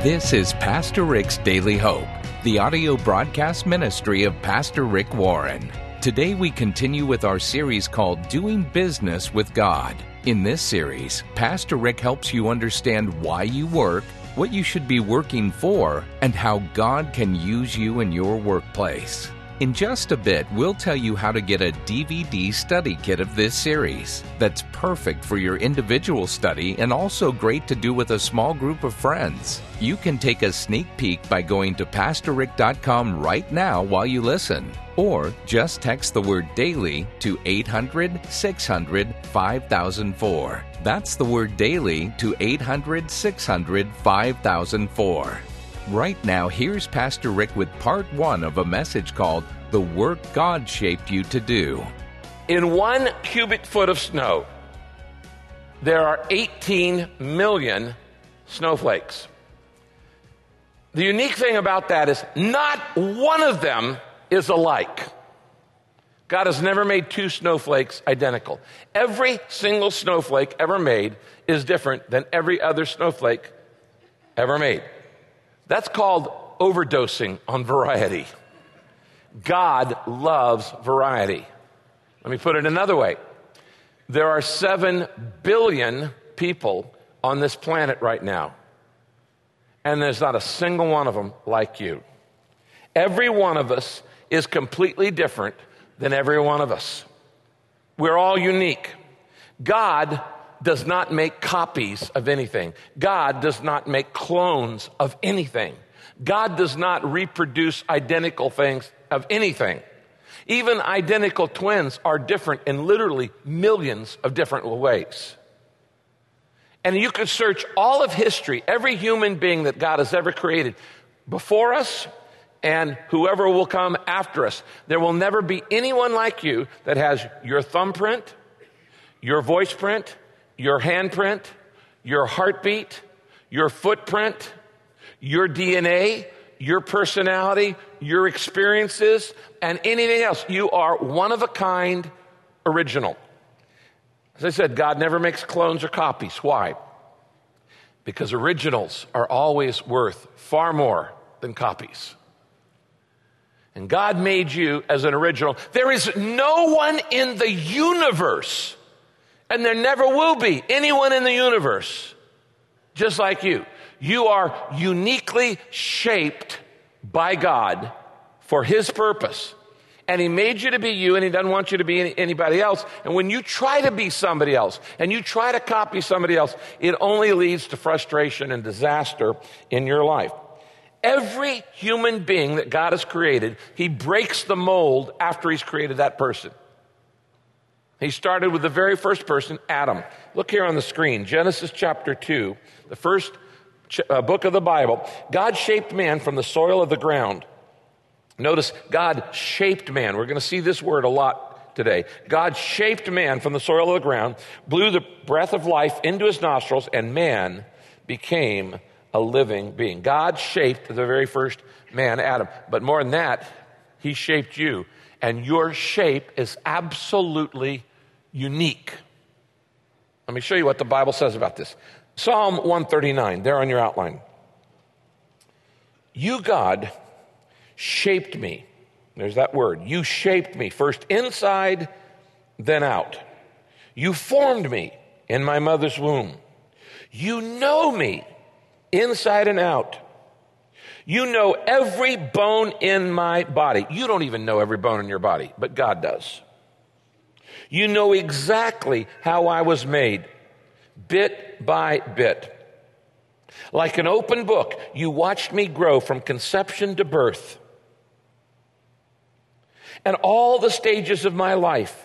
This is Pastor Rick's Daily Hope, the audio broadcast ministry of Pastor Rick Warren. Today we continue with our series called Doing Business with God. In this series, Pastor Rick helps you understand why you work, what you should be working for, and how God can use you in your workplace. In just a bit, we'll tell you how to get a DVD study kit of this series that's perfect for your individual study and also great to do with a small group of friends. You can take a sneak peek by going to PastorRick.com right now while you listen, or just text the word DAILY to 800-600-5004. That's the word DAILY to 800-600-5004. Right now, here's Pastor Rick with part 1 of a message called The Work God Shaped You to Do. In 1 cubic foot of snow, there are 18 million snowflakes. The unique thing about that is not one of them is alike. God has never made 2 snowflakes identical. Every single snowflake ever made is different than every other snowflake ever made. That's called overdosing on variety. God loves variety. Let me put it another way. There are 7 billion people on this planet right now, and there's not a single one of them like you. Every one of us is completely different than every one of us. We're all unique. God does not make copies of anything. God does not make clones of anything. God does not reproduce identical things of anything. Even identical twins are different in literally millions of different ways. And you could search all of history, every human being that God has ever created before us and whoever will come after us. There will never be anyone like you that has your thumbprint, your voice print, your handprint, your heartbeat, your footprint, your DNA, your personality, your experiences, and anything else. You are one of a kind, original. As I said, God never makes clones or copies. Why? Because originals are always worth far more than copies. And God made you as an original. There is no one in the universe, and there never will be anyone in the universe just like you. You are uniquely shaped by God for His purpose. And He made you to be you, and He doesn't want you to be anybody else. And when you try to be somebody else, and you try to copy somebody else, it only leads to frustration and disaster in your life. Every human being that God has created, He breaks the mold after He's created that person. He started with the very first person, Adam. Look here on the screen, Genesis chapter 2, the first book of the Bible. God shaped man from the soil of the ground. Notice, God shaped man. We're going to see this word a lot today. God shaped man from the soil of the ground, blew the breath of life into his nostrils, and man became a living being. God shaped the very first man, Adam. But more than that, He shaped you. And your shape is absolutely unique. Let me show you what the Bible says about this. Psalm 139, there on your outline. You, God, shaped me. There's that word. You shaped me, first inside, then out. You formed me in my mother's womb. You know me inside and out. You know every bone in my body. You don't even know every bone in your body, but God does. You know exactly how I was made, bit by bit. Like an open book, you watched me grow from conception to birth. And all the stages of my life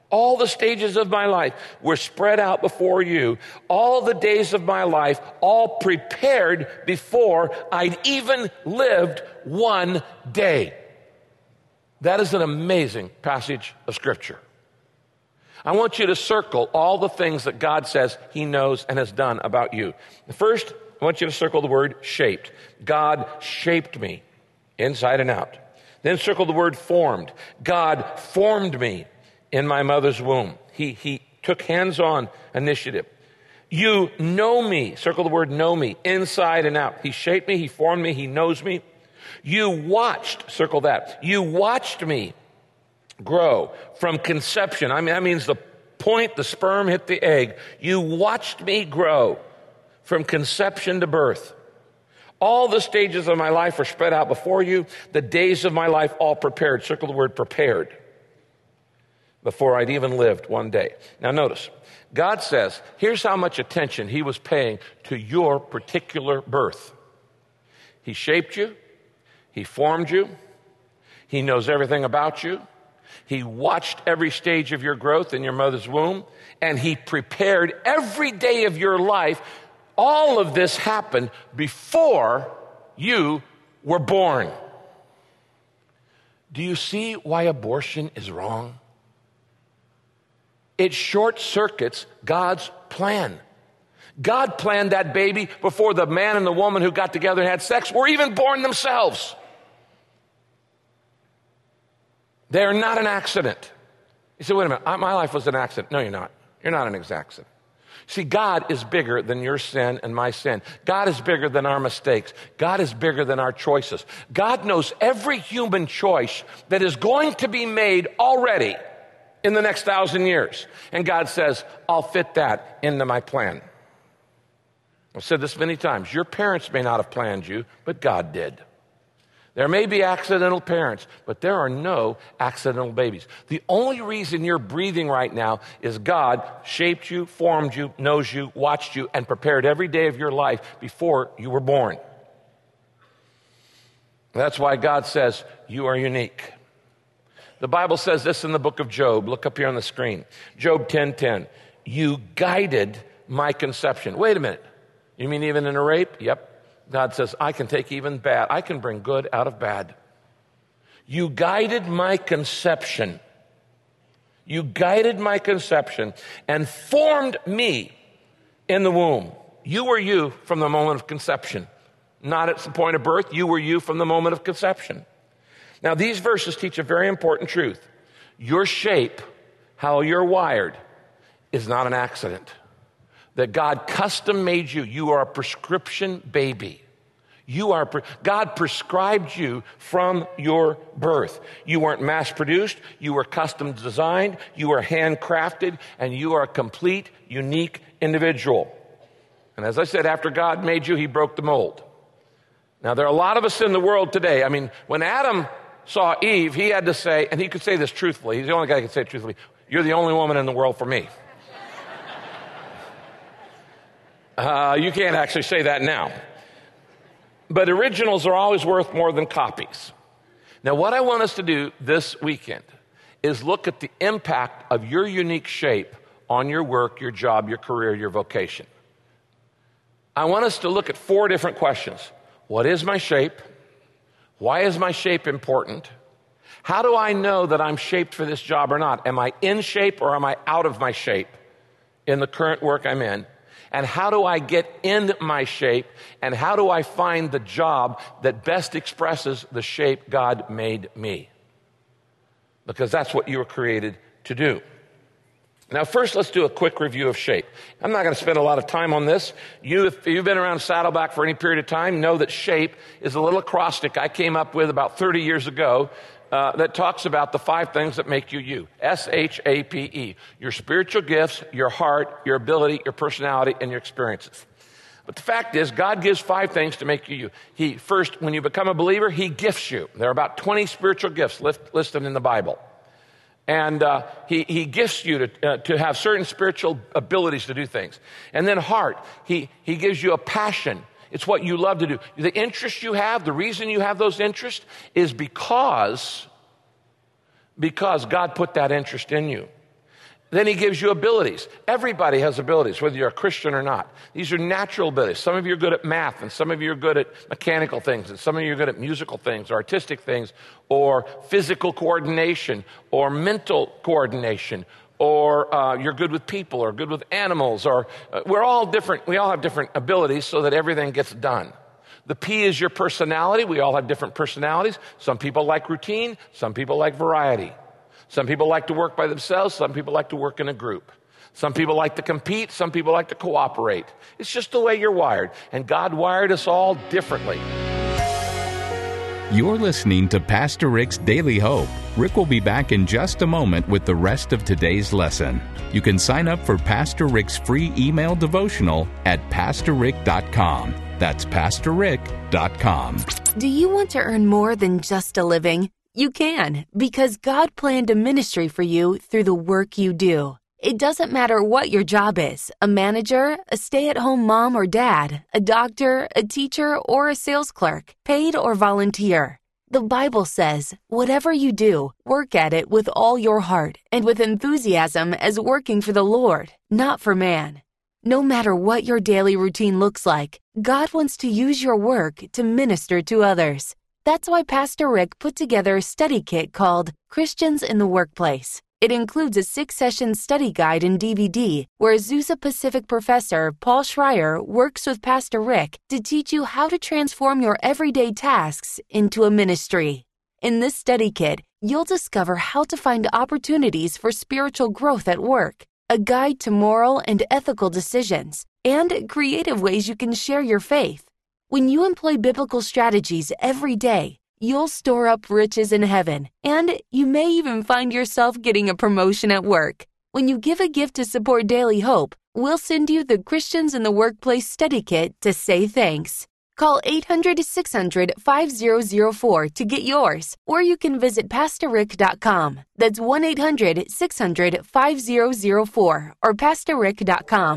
were spread out before you. All the days of my life, all prepared before I'd even lived one day. That is an amazing passage of Scripture. I want you to circle all the things that God says He knows and has done about you. First, I want you to circle the word shaped. God shaped me inside and out. Then circle the word formed. God formed me in my mother's womb. He took hands-on initiative. You know me. Circle the word know me, inside and out. He shaped me, he formed me, he knows me. You watched, circle that. You watched me grow from conception. I mean, that means the point the sperm hit the egg. You watched me grow from conception to birth. All the stages of my life are spread out before you. The days of my life all prepared. Circle the word prepared. Before I'd even lived one day. Now notice, God says, here's how much attention he was paying to your particular birth. He shaped you. He formed you. He knows everything about you. He watched every stage of your growth in your mother's womb. And he prepared every day of your life. All of this happened before you were born. Do you see why abortion is wrong? It short circuits God's plan. God planned that baby before the man and the woman who got together and had sex were even born themselves. They are not an accident. You say, wait a minute, my life was an accident. No, you're not. You're not an accident. See, God is bigger than your sin and my sin. God is bigger than our mistakes. God is bigger than our choices. God knows every human choice that is going to be made already in the next 1,000 years. And God says, I'll fit that into my plan. I've said this many times. Your parents may not have planned you, but God did. There may be accidental parents, but there are no accidental babies. The only reason you're breathing right now is God shaped you, formed you, knows you, watched you, and prepared every day of your life before you were born. That's why God says you are unique. The Bible says this in the book of Job. Look up here on the screen. Job 10:10. You guided my conception. Wait a minute. You mean even in a rape? Yep. God says, I can take even bad. I can bring good out of bad. You guided my conception. You guided my conception and formed me in the womb. You were you from the moment of conception. Not at the point of birth. You were you from the moment of conception. Now, these verses teach a very important truth. Your shape, how you're wired, is not an accident. That God custom made you. You are a prescription baby. God prescribed you from your birth. You weren't mass produced. You were custom designed. You were handcrafted. And you are a complete, unique individual. And as I said, after God made you, he broke the mold. Now, there are a lot of us in the world today. I mean, when Adam saw Eve, he had to say, and he could say this truthfully. He's the only guy who can say it truthfully. You're the only woman in the world for me. You can't actually say that now. But originals are always worth more than copies. Now, what I want us to do this weekend is look at the impact of your unique shape on your work, your job, your career, your vocation. I want us to look at 4 different questions. What is my shape? Why is my shape important? How do I know that I'm shaped for this job or not? Am I in shape or am I out of my shape in the current work I'm in? And how do I get in my shape? And how do I find the job that best expresses the shape God made me? Because that's what you were created to do. Now, first, let's do a quick review of shape. I'm not going to spend a lot of time on this. If you've been around Saddleback for any period of time, know that shape is a little acrostic I came up with about 30 years ago that talks about the 5 things that make you you. SHAPE. Your spiritual gifts, your heart, your ability, your personality, and your experiences. But the fact is, God gives 5 things to make you you. First, when you become a believer, he gifts you. There are about 20 spiritual gifts listed in the Bible. And he gifts you to have certain spiritual abilities to do things. And then heart, he gives you a passion. It's what you love to do. The interest you have, the reason you have those interests is because God put that interest in you. Then he gives you abilities. Everybody has abilities, whether you're a Christian or not. These are natural abilities. Some of you are good at math, and some of you are good at mechanical things, and some of you are good at musical things, or artistic things, or physical coordination, or mental coordination, or you're good with people, or good with animals, or we're all different. We all have different abilities so that everything gets done. The P is your personality. We all have different personalities. Some people like routine. Some people like variety. Some people like to work by themselves. Some people like to work in a group. Some people like to compete. Some people like to cooperate. It's just the way you're wired. And God wired us all differently. You're listening to Pastor Rick's Daily Hope. Rick will be back in just a moment with the rest of today's lesson. You can sign up for Pastor Rick's free email devotional at PastorRick.com. That's PastorRick.com. Do you want to earn more than just a living? You can, because God planned a ministry for you through the work you do. It doesn't matter what your job is, a manager, a stay-at-home mom or dad, a doctor, a teacher, or a sales clerk, paid or volunteer. The Bible says, whatever you do, work at it with all your heart and with enthusiasm as working for the Lord, not for man. No matter what your daily routine looks like, God wants to use your work to minister to others. That's why Pastor Rick put together a study kit called Christians in the Workplace. It includes a 6-session study guide and DVD where Azusa Pacific professor Paul Schreier works with Pastor Rick to teach you how to transform your everyday tasks into a ministry. In this study kit, you'll discover how to find opportunities for spiritual growth at work, a guide to moral and ethical decisions, and creative ways you can share your faith. When you employ biblical strategies every day, you'll store up riches in heaven, and you may even find yourself getting a promotion at work. When you give a gift to support Daily Hope, we'll send you the Christians in the Workplace Study Kit to say thanks. Call 800-600-5004 to get yours, or you can visit PastorRick.com. That's 1-800-600-5004 or PastorRick.com.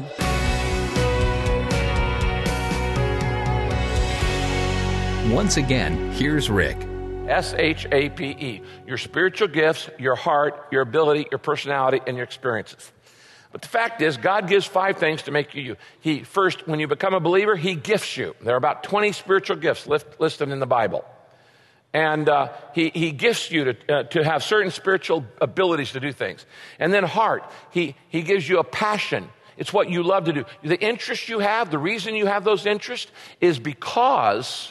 Once again, here's Rick. SHAPE. Your spiritual gifts, your heart, your ability, your personality, and your experiences. But the fact is, God gives 5 things to make you you. First, when you become a believer, He gifts you. There are about 20 spiritual gifts listed in the Bible. And he gifts you to have certain spiritual abilities to do things. And then heart, He gives you a passion. It's what you love to do. The interest you have, the reason you have those interests is because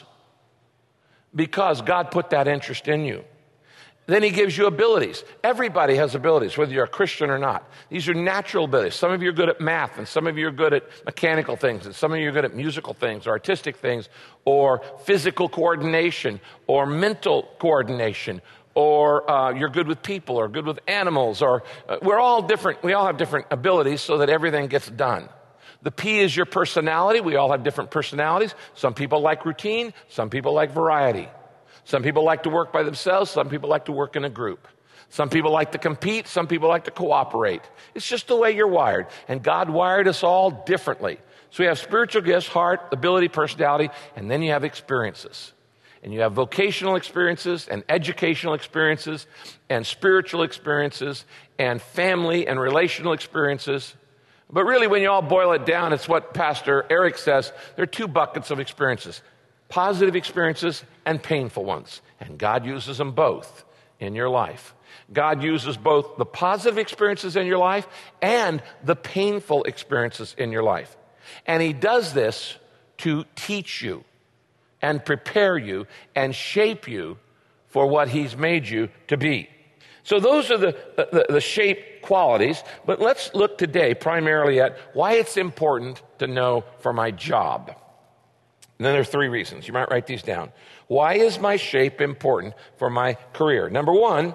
God put that interest in you. Then He gives you abilities. Everybody has abilities, whether you're a Christian or not. These are natural abilities. Some of you are good at math, and some of you are good at mechanical things, and some of you are good at musical things, or artistic things, or physical coordination, or mental coordination, or you're good with people, or good with animals, or we're all different. We all have different abilities so that everything gets done. The P is your personality. We all have different personalities. Some people like routine. Some people like variety. Some people like to work by themselves. Some people like to work in a group. Some people like to compete. Some people like to cooperate. It's just the way you're wired. And God wired us all differently. So we have spiritual gifts, heart, ability, personality, and then you have experiences. And you have vocational experiences and educational experiences and spiritual experiences and family and relational experiences. But really, when you all boil it down, it's what Pastor Eric says. There are 2 buckets of experiences, positive experiences and painful ones. And God uses them both in your life. God uses both the positive experiences in your life and the painful experiences in your life. And He does this to teach you and prepare you and shape you for what He's made you to be. So those are the shape qualities, but let's look today primarily at why it's important to know for my job. And then there are 3 reasons. You might write these down. Why is my shape important for my career? Number 1,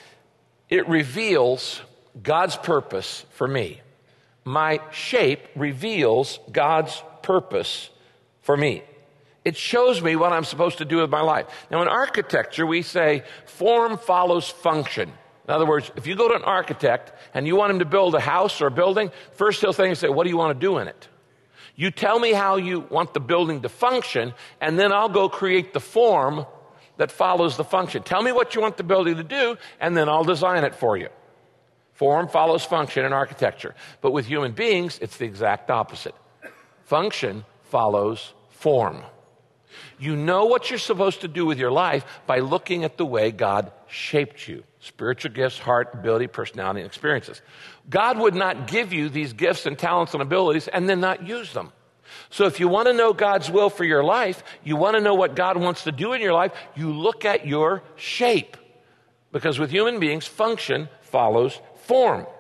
it reveals God's purpose for me. My shape reveals God's purpose for me. It shows me what I'm supposed to do with my life. Now, in architecture, we say form follows function. In other words, if you go to an architect and you want him to build a house or a building, first he'll say, what do you want to do in it? You tell me how you want the building to function, and then I'll go create the form that follows the function. Tell me what you want the building to do, and then I'll design it for you. Form follows function in architecture. But with human beings, it's the exact opposite. Function follows form. You know what you're supposed to do with your life by looking at the way God shaped you. Spiritual gifts, heart, ability, personality, and experiences. God would not give you these gifts and talents and abilities and then not use them. So if you want to know God's will for your life, you want to know what God wants to do in your life, you look at your shape. Because with human beings, function follows form.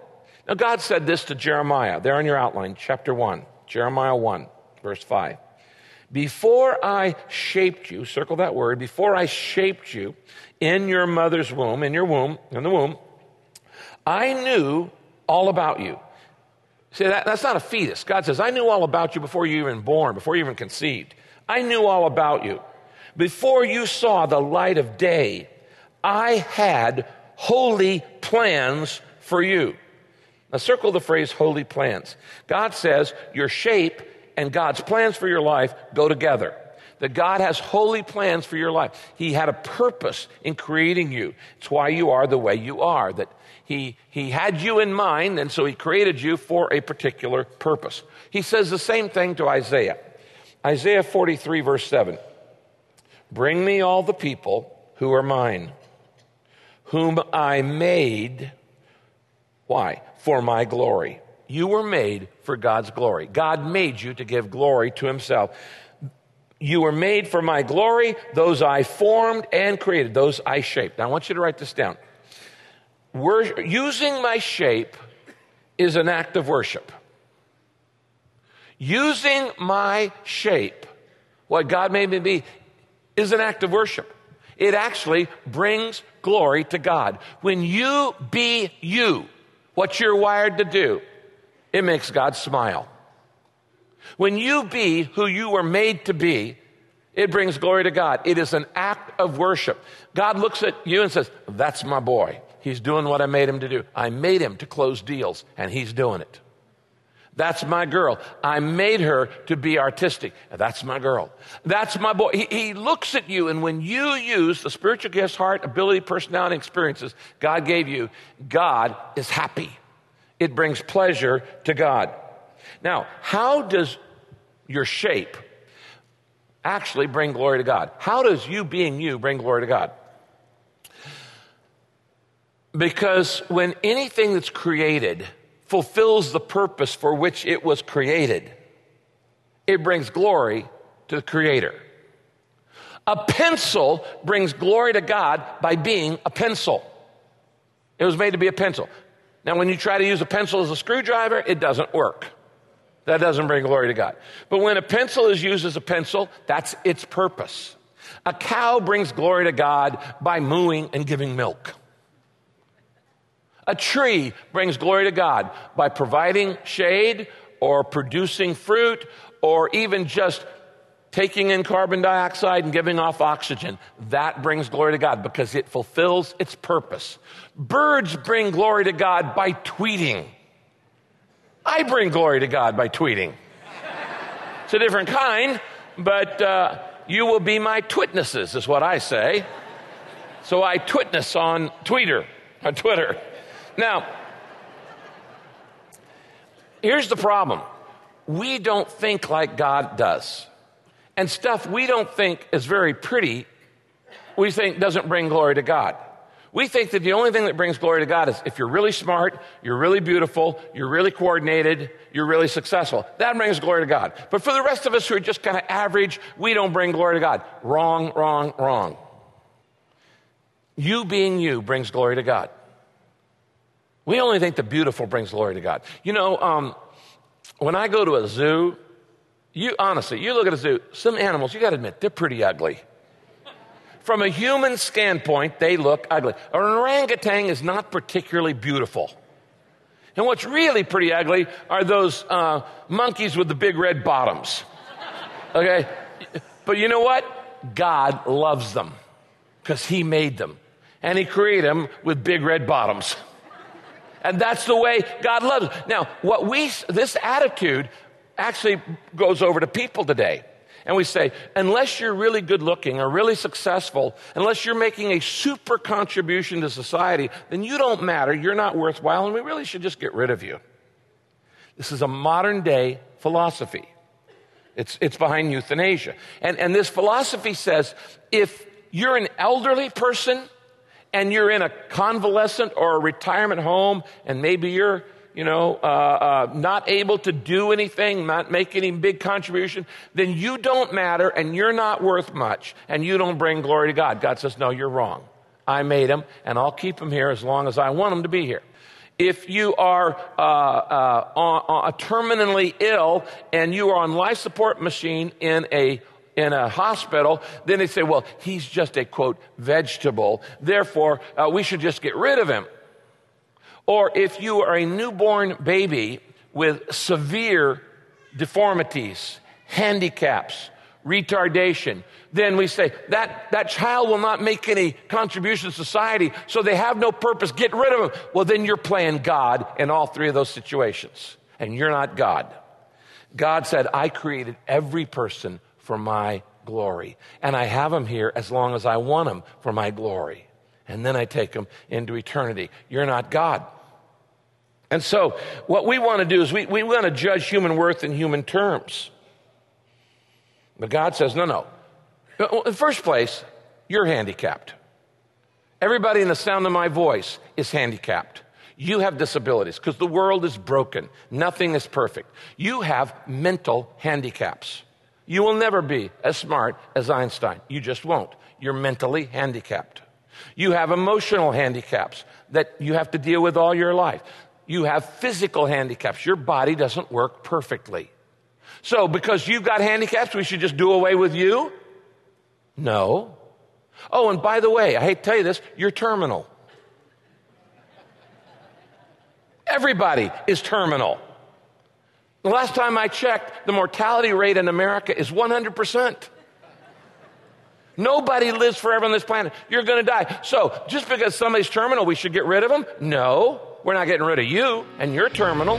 Now, God said this to Jeremiah, there in your outline, chapter 1, Jeremiah 1, verse 5. Before I shaped you, circle that word, before I shaped you in your mother's womb, in the womb, I knew all about you. See, that's not a fetus. God says, I knew all about you before you were even born, before you even conceived. I knew all about you. Before you saw the light of day, I had holy plans for you. Now circle the phrase holy plans. God says your shape and God's plans for your life go together. That God has holy plans for your life. He had a purpose in creating you. It's why you are the way you are. That He had you in mind, and so He created you for a particular purpose. He says the same thing to Isaiah. Isaiah 43, verse 7. Bring me all the people who are mine, whom I made. Why? For my glory. You were made for God's glory. God made you to give glory to Himself. You were made for my glory. Those I formed and created. Those I shaped. Now I want you to write this down. Using my shape is an act of worship. Using my shape, what God made me be, is an act of worship. It actually brings glory to God. When you be you, what you're wired to do, it makes God smile. When you be who you were made to be, it brings glory to God. It is an act of worship. God looks at you and says, that's my boy. He's doing what I made him to do. I made him to close deals, and he's doing it. That's my girl. I made her to be artistic. That's my girl. That's my boy. He looks at you, and when you use the spiritual gifts, heart, ability, personality, experiences God gave you, God is happy. It brings pleasure to God. Now, how does your shape actually bring glory to God? How does you being you bring glory to God? Because when anything that's created fulfills the purpose for which it was created, it brings glory to the Creator. A pencil brings glory to God by being a pencil. It was made to be a pencil. Now, when you try to use a pencil as a screwdriver, it doesn't work. That doesn't bring glory to God. But when a pencil is used as a pencil, that's its purpose. A cow brings glory to God by mooing and giving milk. A tree brings glory to God by providing shade or producing fruit or even just taking in carbon dioxide and giving off oxygen. That brings glory to God because it fulfills its purpose. Birds bring glory to God by tweeting. I bring glory to God by tweeting. It's a different kind, but you will be my twitnesses, is what I say. So I twitness on Twitter. Now, here's the problem. We don't think like God does. And stuff we don't think is very pretty, we think doesn't bring glory to God. We think that the only thing that brings glory to God is if you're really smart, you're really beautiful, you're really coordinated, you're really successful. That brings glory to God. But for the rest of us who are just kind of average, we don't bring glory to God. Wrong, wrong, wrong. You being you brings glory to God. We only think the beautiful brings glory to God. You know, when I go to a zoo, honestly, you look at a zoo, some animals, you got to admit, they're pretty ugly. From a human standpoint, they look ugly. An orangutan is not particularly beautiful. And what's really pretty ugly are those monkeys with the big red bottoms. Okay? But you know what? God loves them because He made them. And He created them with big red bottoms. And that's the way God loves them. Now, this attitude actually goes over to people today. And we say, unless you're really good looking or really successful, unless you're making a super contribution to society, then you don't matter, you're not worthwhile, and we really should just get rid of you. This is a modern day philosophy. It's behind euthanasia. And this philosophy says, if you're an elderly person and you're in a convalescent or a retirement home and maybe you're not able to do anything, not make any big contribution, then you don't matter and you're not worth much and you don't bring glory to God. God says, no, you're wrong. I made him and I'll keep him here as long as I want him to be here. If you are terminally ill and you are on life support machine in a hospital, then they say, well, he's just a, quote, vegetable. Therefore, we should just get rid of him. Or if you are a newborn baby with severe deformities, handicaps, retardation, then we say that child will not make any contribution to society, so they have no purpose. Get rid of them. Well, then you're playing God in all three of those situations, and you're not God. God said, I created every person for my glory, and I have them here as long as I want them for my glory, and then I take them into eternity. You're not God. And so what we want to do is we want to judge human worth in human terms. But God says, no. In the first place, you're handicapped. Everybody in the sound of my voice is handicapped. You have disabilities because the world is broken. Nothing is perfect. You have mental handicaps. You will never be as smart as Einstein. You just won't. You're mentally handicapped. You have emotional handicaps that you have to deal with all your life. You have physical handicaps. Your body doesn't work perfectly. So because you've got handicaps, we should just do away with you? No. Oh, and by the way, I hate to tell you this, you're terminal. Everybody is terminal. The last time I checked, the mortality rate in America is 100%. Nobody lives forever on this planet. You're going to die. So just because somebody's terminal, we should get rid of them? No, we're not getting rid of you, and you're terminal.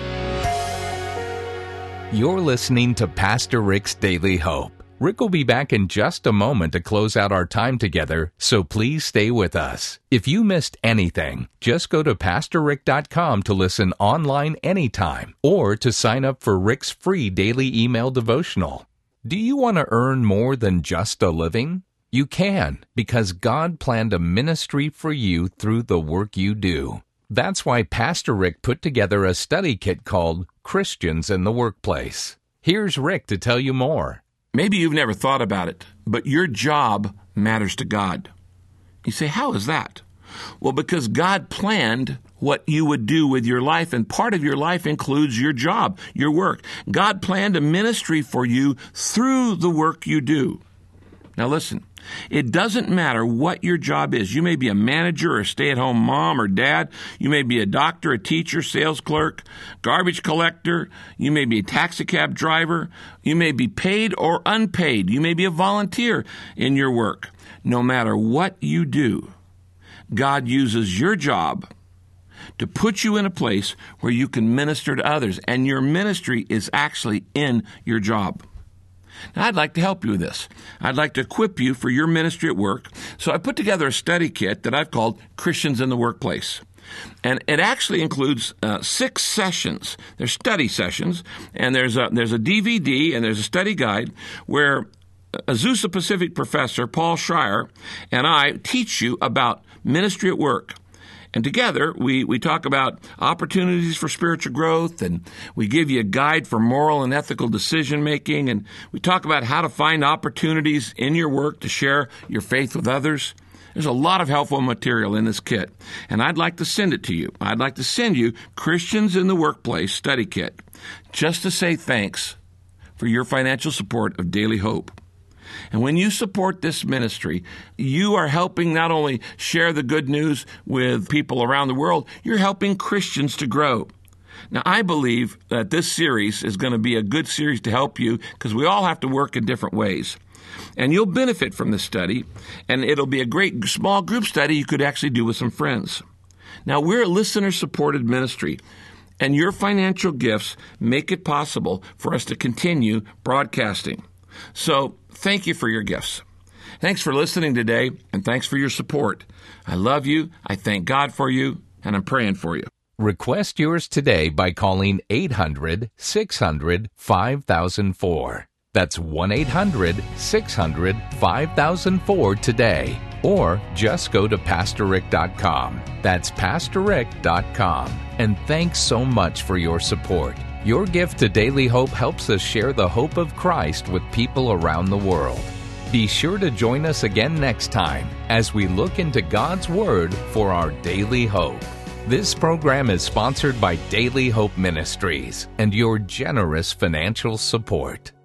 You're listening to Pastor Rick's Daily Hope. Rick will be back in just a moment to close out our time together, so please stay with us. If you missed anything, just go to PastorRick.com to listen online anytime or to sign up for Rick's free daily email devotional. Do you want to earn more than just a living? You can, because God planned a ministry for you through the work you do. That's why Pastor Rick put together a study kit called Christians in the Workplace. Here's Rick to tell you more. Maybe you've never thought about it, but your job matters to God. You say, how is that? Well, because God planned what you would do with your life, and part of your life includes your job, your work. God planned a ministry for you through the work you do. Now listen, it doesn't matter what your job is. You may be a manager or a stay-at-home mom or dad. You may be a doctor, a teacher, sales clerk, garbage collector. You may be a taxi cab driver. You may be paid or unpaid. You may be a volunteer in your work. No matter what you do, God uses your job to put you in a place where you can minister to others, and your ministry is actually in your job. Now, I'd like to help you with this. I'd like to equip you for your ministry at work. So I put together a study kit that I've called Christians in the Workplace. And it actually includes 6 sessions. There's study sessions, and there's a DVD, and there's a study guide where Azusa Pacific professor Paul Schreier and I teach you about ministry at work. And together, we talk about opportunities for spiritual growth, and we give you a guide for moral and ethical decision-making, and we talk about how to find opportunities in your work to share your faith with others. There's a lot of helpful material in this kit, and I'd like to send it to you. I'd like to send you Christians in the Workplace Study Kit, just to say thanks for your financial support of Daily Hope. And when you support this ministry, you are helping not only share the good news with people around the world, you're helping Christians to grow. Now, I believe that this series is going to be a good series to help you because we all have to work in different ways. And you'll benefit from this study, and it'll be a great small group study you could actually do with some friends. Now, we're a listener-supported ministry, and your financial gifts make it possible for us to continue broadcasting. So, thank you for your gifts. Thanks for listening today, and thanks for your support. I love you, I thank God for you, and I'm praying for you. Request yours today by calling 800-600-5004. That's 1-800-600-5004 today. Or just go to PastorRick.com. That's PastorRick.com. And thanks so much for your support. Your gift to Daily Hope helps us share the hope of Christ with people around the world. Be sure to join us again next time as we look into God's Word for our daily hope. This program is sponsored by Daily Hope Ministries and your generous financial support.